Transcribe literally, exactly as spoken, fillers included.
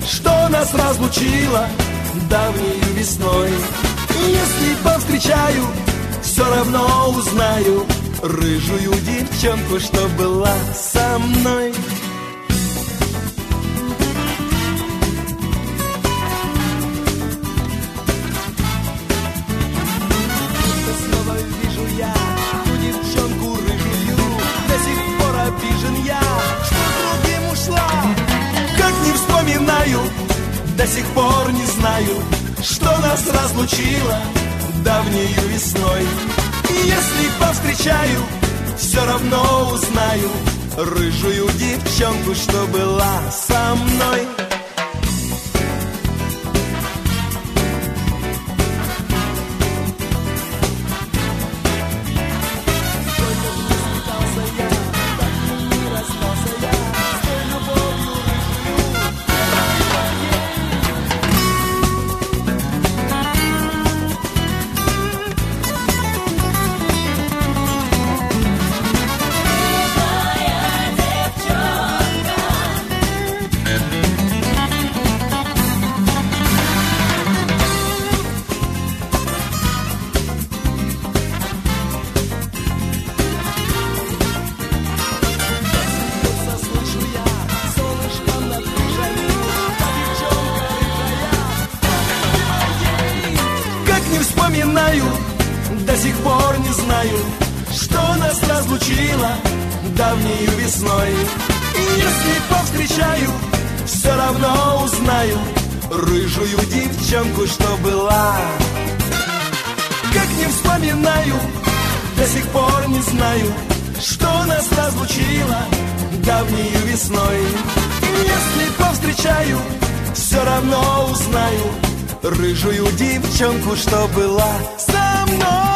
что нас разлучило давнею весной. Если повстречаю, все равно узнаю рыжую девчонку, что была со мной. Снова вижу я ту девчонку рыжую, до сих пор обижен я, что другим ушла. Как не вспоминаю, до сих пор не знаю, что нас разлучило давнею весной. И если повстречаю, все равно узнаю рыжую девчонку, что была со мной. До сих пор не знаю, что нас разлучило давнею весной. И если повстречаю, все равно узнаю рыжую девчонку, что была. Как не вспоминаю, до сих пор не знаю, что нас разлучило давнею весной. И если повстречаю, все равно узнаю рыжую девчонку, что была со мной.